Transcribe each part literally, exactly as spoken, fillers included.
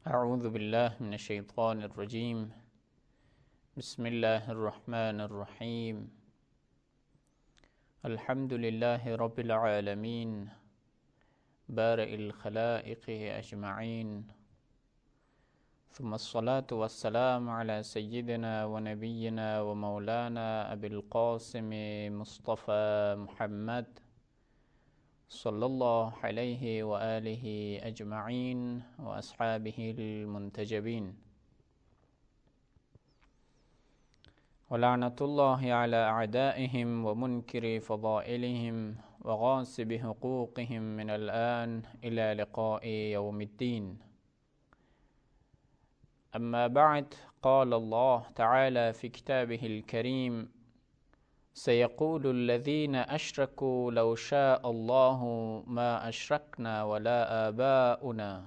أعوذ بالله من الشيطان الرجيم بسم الله الرحمن الرحيم الحمد لله رب العالمين بارئ الخلائق أجمعين ثم الصلاة والسلام على سيدنا ونبينا ومولانا أبي القاسم مصطفى محمد صلى الله عليه وآله أجمعين وأصحابه المنتجبين ولعنة الله على أعدائهم ومنكر فضائلهم وغاصب حقوقهم من الآن إلى لقاء يوم الدين. أما بعد، قال الله تعالى في كتابه الكريم: سيقول الذين أشركوا لو شاء الله ما أشركنا ولا آباؤنا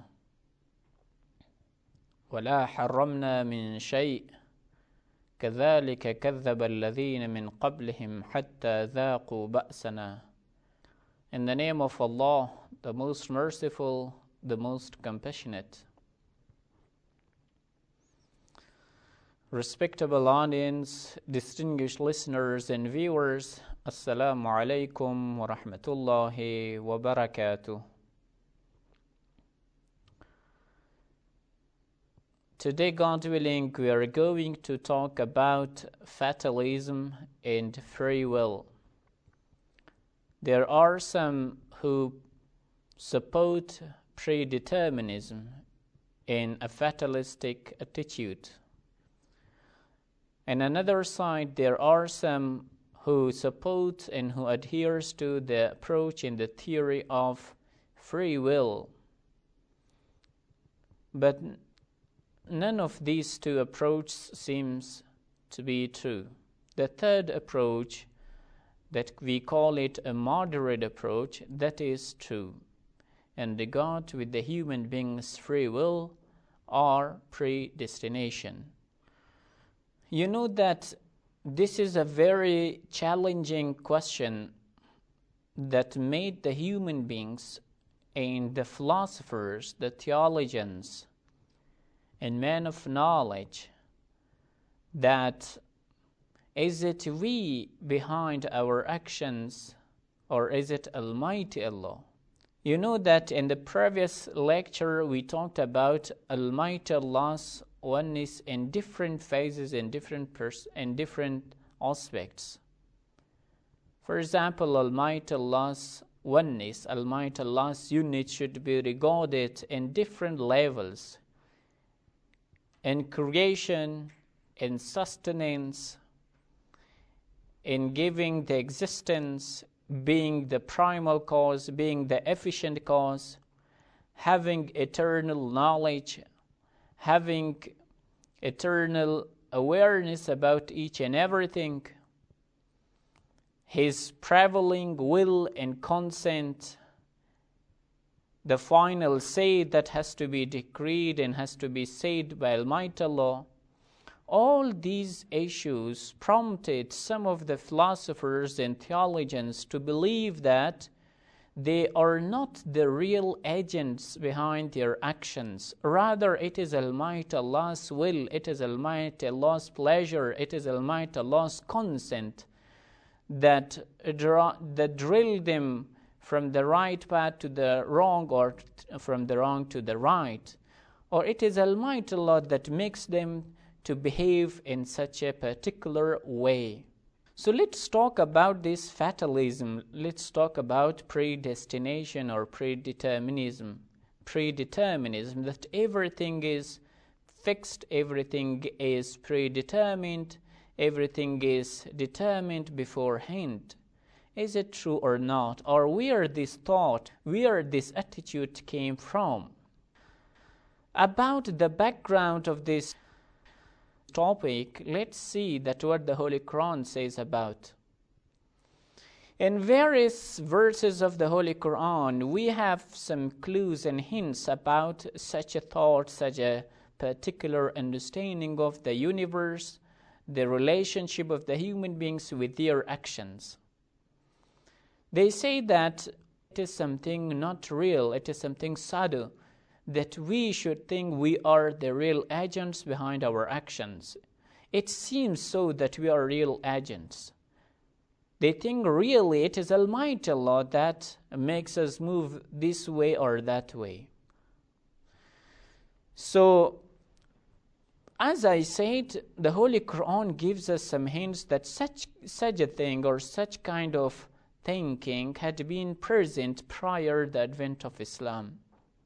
ولا حرمنا من شيء كذلك كذب الذين من قبلهم حتى ذاقوا بأسنا. In the name of Allah, the most merciful, the most compassionate. Respectable audience, distinguished listeners and viewers, Assalamu alaikum wa rahmatullahi wa barakatuh. Today, God willing, we are going to talk about fatalism and free will. There are some who support predeterminism in a fatalistic attitude. On another side, there are some who support and who adheres to the approach in the theory of free will. But none of these two approaches seems to be true. The third approach, that we call it a moderate approach, that is true. And regard with the human being's free will or predestination. You know that this is a very challenging question that made the human beings and the philosophers, the theologians, and men of knowledge, that is it we behind our actions or is it Almighty Allah? You know that in the previous lecture we talked about Almighty Allah's oneness in different phases, in different pers- in different aspects. For example, Almighty Allah's oneness, Almighty Allah's unity should be regarded in different levels. In creation, in sustenance, in giving the existence, being the primal cause, being the efficient cause, having eternal knowledge, having eternal awareness about each and everything, His prevailing will and consent, the final say that has to be decreed and has to be said by Almighty Allah. All these issues prompted some of the philosophers and theologians to believe that they are not the real agents behind their actions. Rather, it is Almighty Allah's will, it is Almighty Allah's pleasure, it is Almighty Allah's consent that, draw, that drill them from the right path to the wrong or from the wrong to the right. Or it is Almighty Allah that makes them to behave in such a particular way. So let's talk about this fatalism. Let's talk about predestination or predeterminism. Predeterminism, that everything is fixed, everything is predetermined, everything is determined beforehand. Is it true or not? Or where this thought, where this attitude came from? About the background of this topic, let's see that what the Holy Quran says about. In various verses of the Holy Quran, we have some clues and hints about such a thought, such a particular understanding of the universe, the relationship of the human beings with their actions. They say that it is something not real, it is something sadhu, that we should think we are the real agents behind our actions. It seems so that we are real agents. They think really it is Almighty Allah that makes us move this way or that way. So, as I said, the Holy Quran gives us some hints that such, such a thing or such kind of thinking had been present prior to the advent of Islam.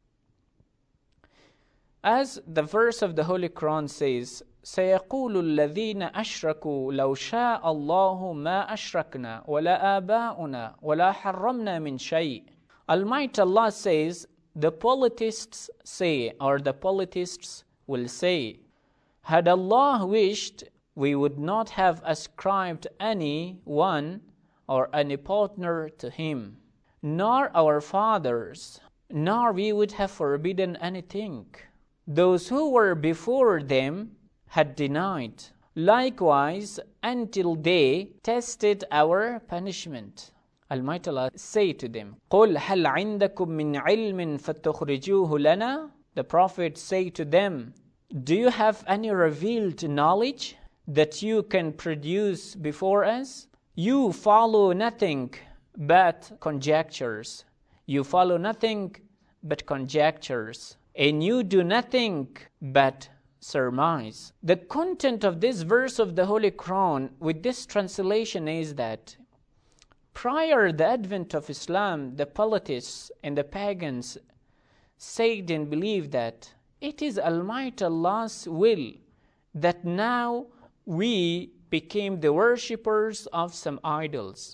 As the verse of the Holy Quran says, سَيَقُولُ الَّذِينَ أَشْرَكُوا لَوْ شَاءَ اللَّهُ مَا أَشْرَكْنَا وَلَا آبَاؤُنَا وَلَا حَرَّمْنَا مِنْ شَيْءٍ. Almighty Allah says, the polytheists say, or the polytheists will say, had Allah wished, we would not have ascribed any one or any partner to Him, nor our fathers, nor we would have forbidden anything. Those who were before them had denied, likewise until they tested our punishment. Almighty Allah say to them, قُلْ هَلْ عِنْدَكُمْ مِنْ عِلْمٍ فَاتَّخْرِجُوهُ لَنَا. The Prophet say to them, do you have any revealed knowledge that you can produce before us? You follow nothing but conjectures. You follow nothing but conjectures. And you do nothing but surmise. The content of this verse of the Holy Quran with this translation is that prior to the advent of Islam, the polytheists and the pagans said and believed that it is Almighty Allah's will that now we became the worshippers of some idols.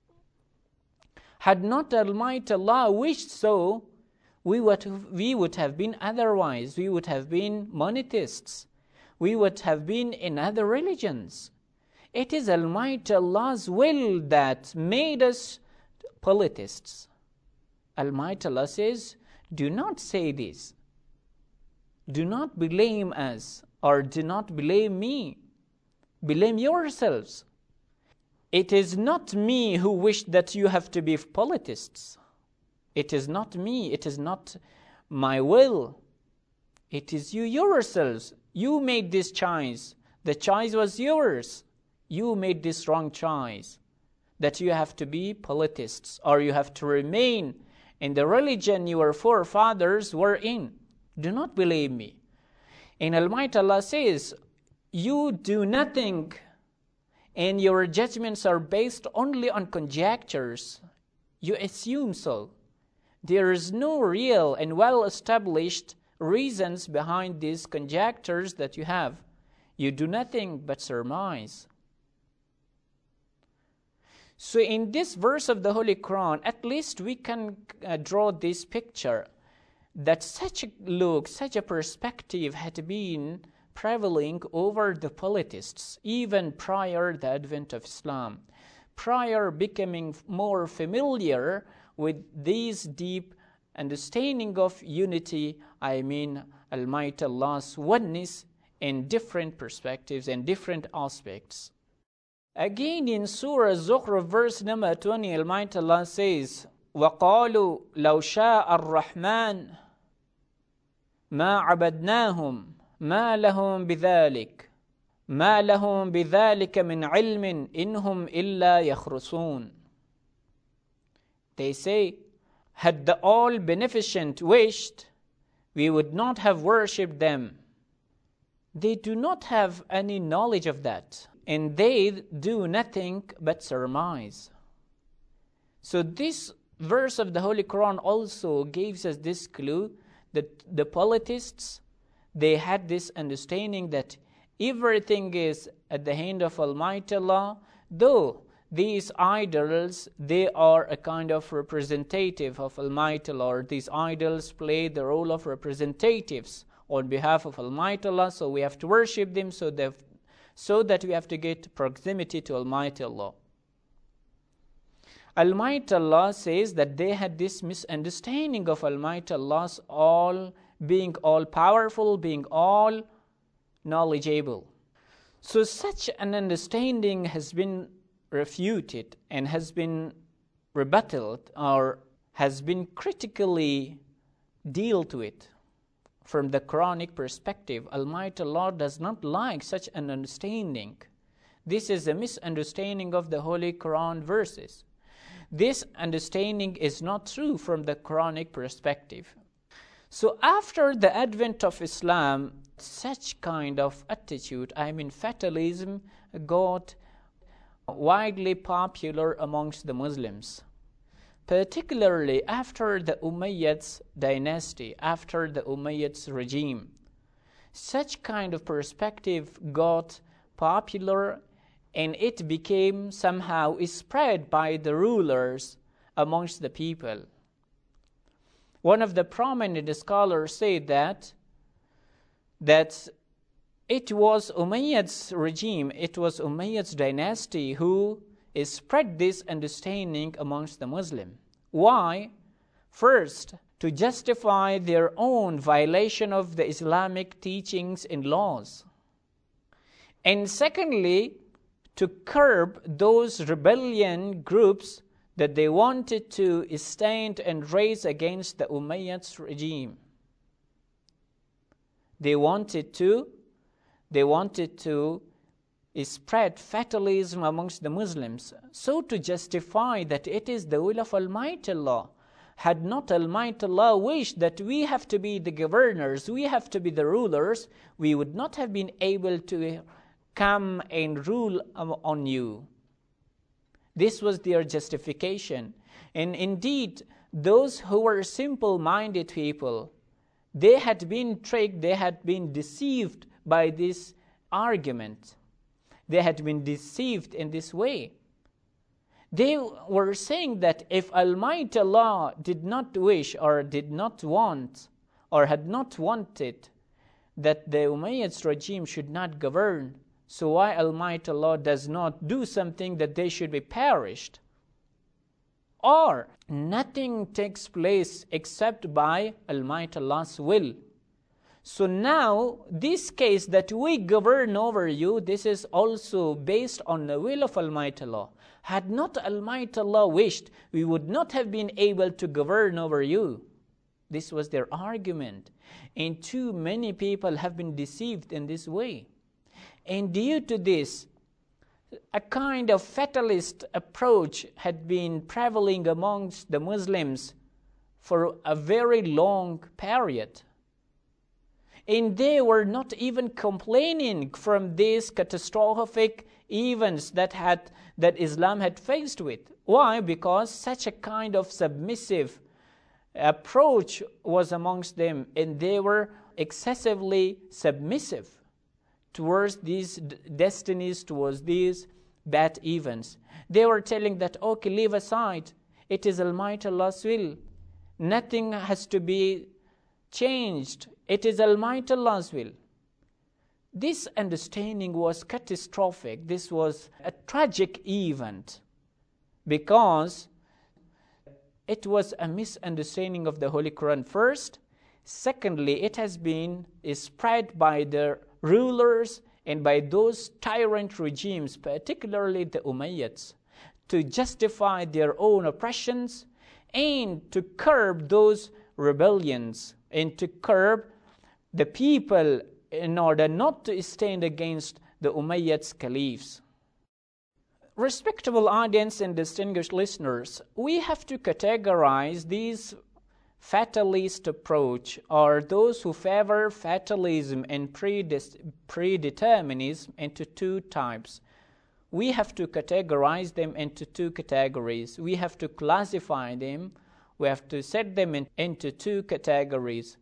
Had not Almighty Allah wished so, we would, we would have been otherwise. We would have been monotheists. We would have been in other religions. It is Almighty Allah's will that made us polytheists. Almighty Allah says, do not say this. Do not blame us, or do not blame me. Blame yourselves. It is not me who wished that you have to be polytheists. It is not me. It is not my will. It is you yourselves. You made this choice. The choice was yours. You made this wrong choice, that you have to be polytheists, or you have to remain in the religion your forefathers were in. Do not believe me. And Almighty Allah says, you do nothing, and your judgments are based only on conjectures. You assume so. There is no real and well-established reasons behind these conjectures that you have. You do nothing but surmise. So in this verse of the Holy Quran, at least we can uh, draw this picture that such a look, such a perspective had been prevailing over the polytheists even prior to the advent of Islam, prior becoming more familiar with this deep understanding of unity, I mean Almighty Allah's oneness in different perspectives and different aspects. Again in Surah Zukhruf verse number twenty, Almighty Allah says, وَقَالُوا لَوْ شَاءَ الرَّحْمَنُ مَا عَبَدْنَاهُمْ مَا لَهُمْ بِذَلِكَ مَا لَهُمْ بِذَلِكَ مِنْ عِلْمٍ إِنْهُمْ إِلَّا يَخْرُصُونَ. They say, had the All-Beneficent wished, we would not have worshipped them. They do not have any knowledge of that, and they do nothing but surmise. So this verse of the Holy Quran also gives us this clue that the polytheists, they had this understanding that everything is at the hand of Almighty Allah, though these idols, they are a kind of representative of Almighty Allah, or these idols play the role of representatives on behalf of Almighty Allah, so we have to worship them so that, so that we have to get proximity to Almighty Allah. Almighty Allah says that they had this misunderstanding of Almighty Allah's all, being all-powerful, being all-knowledgeable. So such an understanding has been refuted and has been rebutted or has been critically dealt with. from the Quranic perspective. Almighty Allah does not like such an understanding. This is a misunderstanding of the Holy Quran verses. This understanding is not true from the Quranic perspective. So after the advent of Islam, such kind of attitude, I mean fatalism, got widely popular amongst the Muslims, particularly after the Umayyads dynasty, after the Umayyads regime. Such kind of perspective got popular, and it became somehow spread by the rulers amongst the people. One of the prominent scholars said that that it was Umayyad's regime, it was Umayyad's dynasty who spread this understanding amongst the Muslim. Why? First, to justify their own violation of the Islamic teachings and laws. And secondly, to curb those rebellion groups that they wanted to stand and raise against the Umayyad's regime. They wanted to, they wanted to spread fatalism amongst the Muslims, so to justify that it is the will of Almighty Allah. Had not Almighty Allah wished that we have to be the governors, we have to be the rulers, we would not have been able to come and rule on you. This was their justification. And indeed, those who were simple-minded people, they had been tricked, they had been deceived by this argument. They had been deceived in this way. They were saying that if Almighty Allah did not wish or did not want or had not wanted that the Umayyad regime should not govern, so why Almighty Allah does not do something that they should be perished? Or nothing takes place except by Almighty Allah's will. So now, this case that we govern over you, this is also based on the will of Almighty Allah. Had not Almighty Allah wished, we would not have been able to govern over you. This was their argument. And too many people have been deceived in this way. And due to this, a kind of fatalist approach had been prevailing amongst the Muslims for a very long period. And they were not even complaining from these catastrophic events that had that Islam had faced with. Why? Because such a kind of submissive approach was amongst them, and they were excessively submissive towards these destinies, towards these bad events. They were telling that, okay, leave aside. It is Almighty Allah's will. Nothing has to be changed. It is Almighty Allah's will. This understanding was catastrophic. This was a tragic event because it was a misunderstanding of the Holy Quran first. Secondly, it has been spread by the rulers and by those tyrant regimes, particularly the Umayyads, to justify their own oppressions and to curb those rebellions and to curb the people in order not to stand against the Umayyads caliphs. Respectable audience and distinguished listeners, we have to categorize these fatalist approach, or those who favor fatalism and predeterminism, into two types. We have to categorize them into two categories. We have to classify them. We have to set them in, into two categories.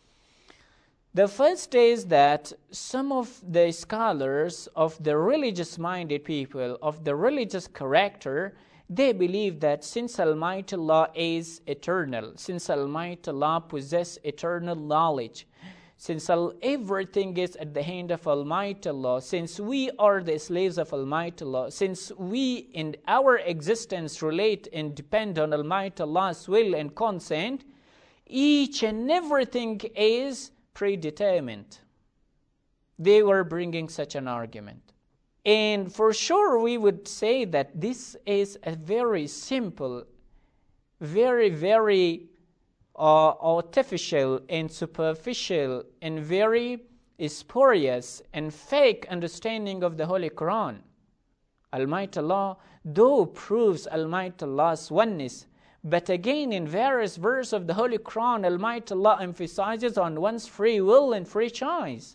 The first is that some of the scholars of the religious-minded people, of the religious character, they believe that since Almighty Allah is eternal, since Almighty Allah possesses eternal knowledge, since everything is at the hand of Almighty Allah, since we are the slaves of Almighty Allah, since we in our existence relate and depend on Almighty Allah's will and consent, each and everything is predetermined. They were bringing such an argument. And for sure we would say that this is a very simple, very, very uh, artificial and superficial and very spurious and fake understanding of the Holy Quran. Almighty Allah, though proves Almighty Allah's oneness, but again in various verses of the Holy Quran, Almighty Allah emphasizes on one's free will and free choice,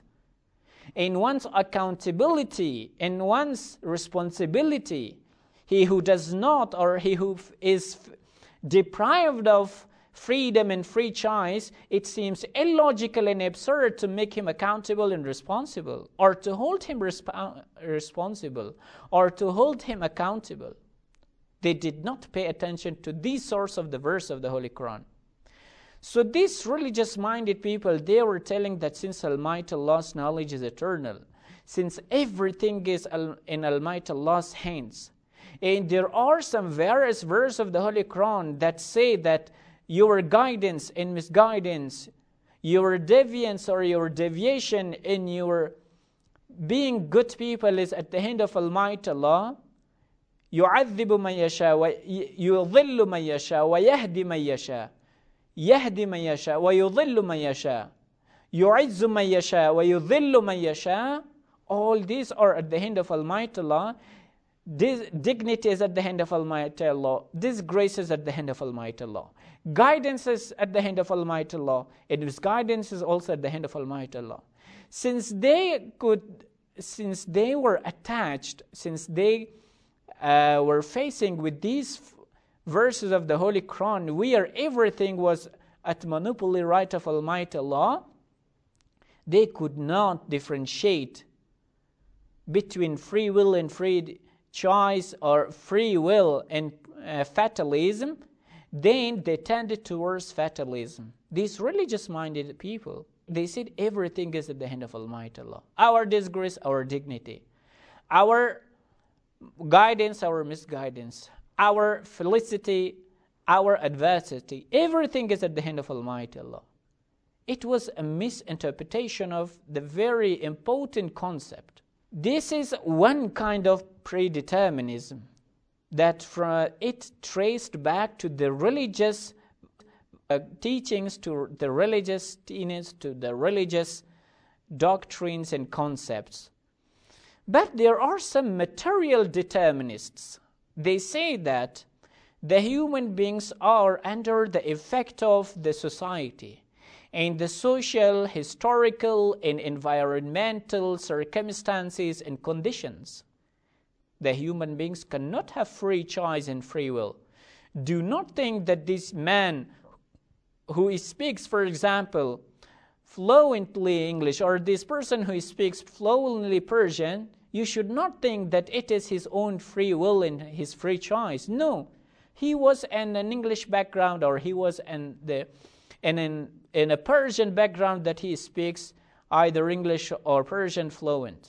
in one's accountability, in one's responsibility. He who does not, or he who is deprived of freedom and free choice, it seems illogical and absurd to make him accountable and responsible, or to hold him resp- responsible, or to hold him accountable. They did not pay attention to the source of the verse of the Holy Quran. So these religious-minded people, they were telling that since Almighty Allah's knowledge is eternal, since everything is in Almighty Allah's hands, and there are some various verses of the Holy Quran that say that your guidance and misguidance, your deviance or your deviation in your being good people is at the hand of Almighty Allah. يُعَذِّبُ مَنْ يَشَاءُ وَيُضِلُّ مَنْ يَشَاءُ وَيَهْدِ مَنْ يَشَاءُ يَهْدِ مَنْ يَشَاءُ وَيُضِلُّ مَنْ يَشَاءُ يُعِزُّ مَنْ يَشَاءُ وَيُذِلُّ مَنْ يَشَاءُ. All these are at the hand of Almighty Allah. This dignity is at the hand of Almighty Allah. This grace is at the hand of Almighty Allah. Guidance is at the hand of Almighty Allah. And misguidance is also at the hand of Almighty Allah. Since they could, since they were attached, since they uh, were facing with these f- verses of the Holy Quran, where everything was at monopoly right of Almighty Allah, they could not differentiate between free will and free choice, or free will and uh, fatalism. Then they tended towards fatalism. These religious-minded people, they said everything is at the hand of Almighty Allah. Our disgrace, our dignity, our guidance, our misguidance, our felicity, our adversity, everything is at the hand of Almighty Allah. It was a misinterpretation of the very important concept. This is one kind of predeterminism that from it traced back to the religious uh, teachings, to the religious tenets, to the religious doctrines and concepts. But there are some material determinists. They say that the human beings are under the effect of the society and the social, historical, and environmental circumstances and conditions. The human beings cannot have free choice and free will. Do not think that this man who speaks, for example, fluently English, or this person who speaks fluently Persian, you should not think that it is his own free will and his free choice. No, he was in an English background, or he was in the in an in a Persian background that he speaks either English or Persian fluent.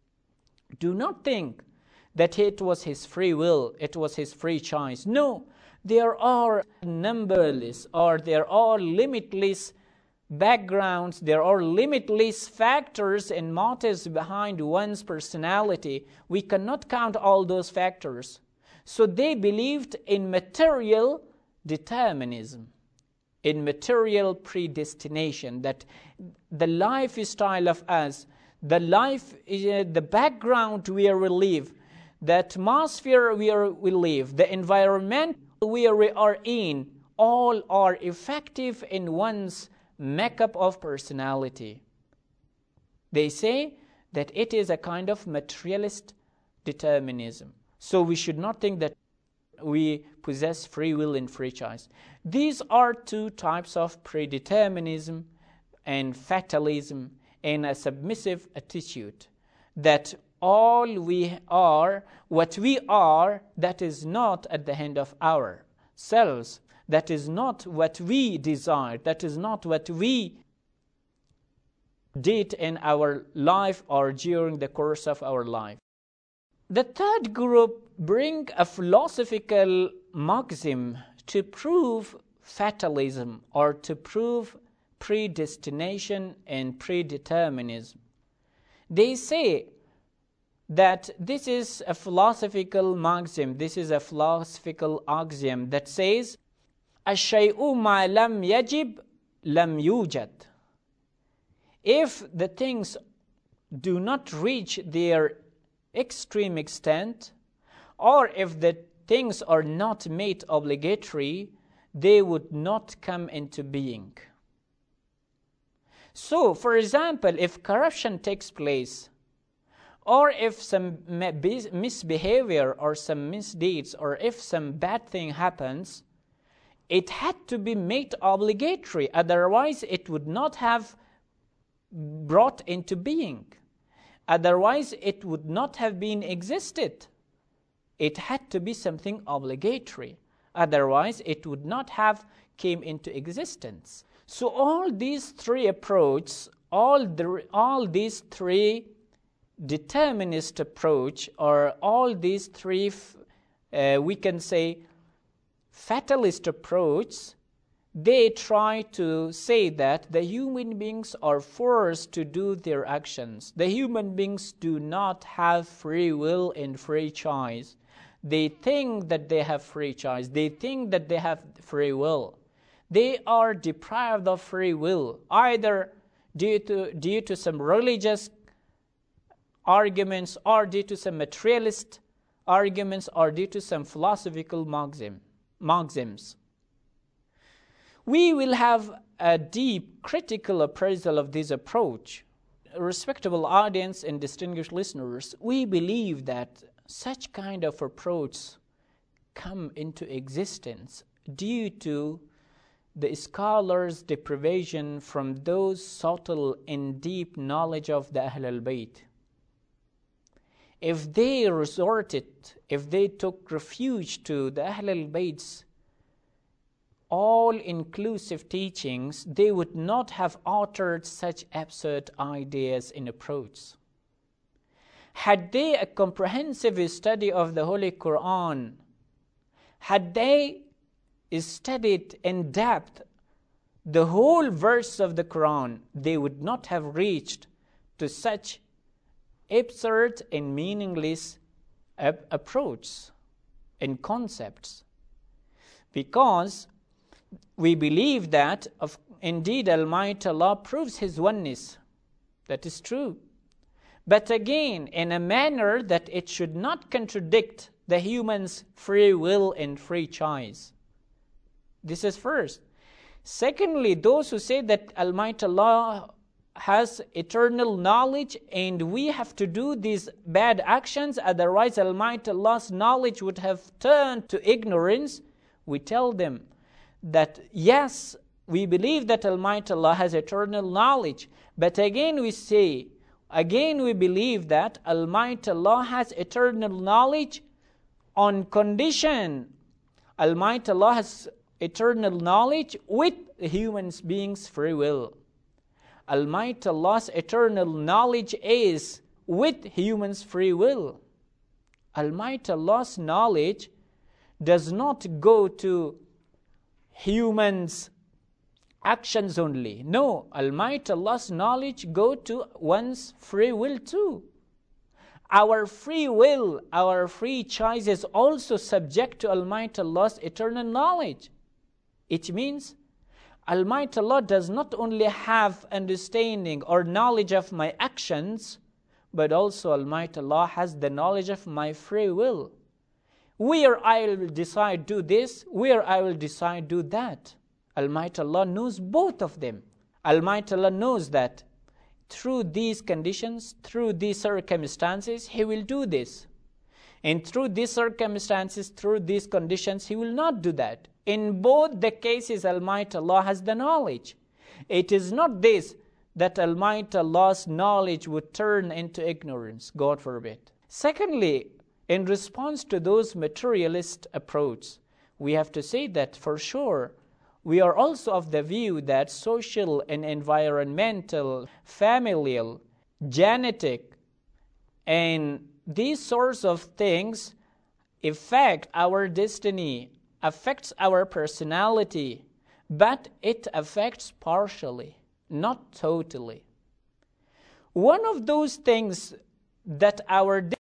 Do not think that it was his free will, it was his free choice. No, there are numberless, or there are limitless backgrounds, there are limitless factors and motives behind one's personality. We cannot count all those factors. So they believed in material determinism, in material predestination, that the lifestyle of us, the life, uh, the background where we live, the atmosphere where we live, the environment where we are in, all are effective in one's makeup of personality. They say that it is a kind of materialist determinism. So we should not think that we possess free will and free choice. These are two types of predeterminism and fatalism, and a submissive attitude that all we are, what we are, that is not at the hand of ourselves. That is not what we desire. That is not what we did in our life or during the course of our life. The third group bring a philosophical maxim to prove fatalism, or to prove predestination and predeterminism. They say that this is a philosophical maxim, this is a philosophical axiom that says الشيء ما لم يجب لم يوجد. If the things do not reach their extreme extent, or if the things are not made obligatory, they would not come into being. So, for example, if corruption takes place, or if some misbehavior or some misdeeds, or if some bad thing happens, it had to be made obligatory, otherwise it would not have brought into being. Otherwise it would not have been existed. It had to be something obligatory, otherwise it would not have came into existence. So all these three approaches, all the all these three determinist approach, or all these three uh, we can say fatalist approach, they try to say that the human beings are forced to do their actions. The human beings do not have free will and free choice. They think that they have free choice. They think that they have free will. They are deprived of free will, either due to, due to some religious arguments, or due to some materialist arguments, or due to some philosophical maxim, maxims. We will have a deep critical appraisal of this approach. Respectable audience and distinguished listeners, we believe that such kind of approach come into existence due to the scholars' deprivation from those subtle and deep knowledge of the Ahl al-Bayt. If they resorted, if they took refuge to the Ahl al-Bayt's all-inclusive teachings, they would not have uttered such absurd ideas in approach. Had they a comprehensive study of the Holy Quran, had they studied in depth the whole verse of the Quran, they would not have reached to such absurd and meaningless approach and concepts. Because we believe that of, indeed Almighty Allah proves His oneness. That is true. But again, in a manner that it should not contradict the human's free will and free choice. This is first. Secondly, those who say that Almighty Allah has eternal knowledge and we have to do these bad actions, otherwise Almighty Allah's knowledge would have turned to ignorance, we tell them that yes, we believe that Almighty Allah has eternal knowledge, but again we say, again we believe that Almighty Allah has eternal knowledge on condition Almighty Allah has eternal knowledge with human beings' free will. Almighty Allah's eternal knowledge is with humans' free will. Almighty Allah's knowledge does not go to humans' actions only. No, Almighty Allah's knowledge go to one's free will too. Our free will, our free choice is also subject to Almighty Allah's eternal knowledge. It means Almighty Allah does not only have understanding or knowledge of my actions, but also Almighty Allah has the knowledge of my free will. Where I will decide do this, where I will decide do that. Almighty Allah knows both of them. Almighty Allah knows that through these conditions, through these circumstances, He will do this. And through these circumstances, through these conditions, He will not do that. In both the cases, Almighty Allah has the knowledge. It is not this that Almighty Allah's knowledge would turn into ignorance, God forbid. Secondly, in response to those materialist approach, we have to say that for sure, we are also of the view that social and environmental, familial, genetic, and these sorts of things affect our destiny, affects our personality, but it affects partially, not totally. One of those things that our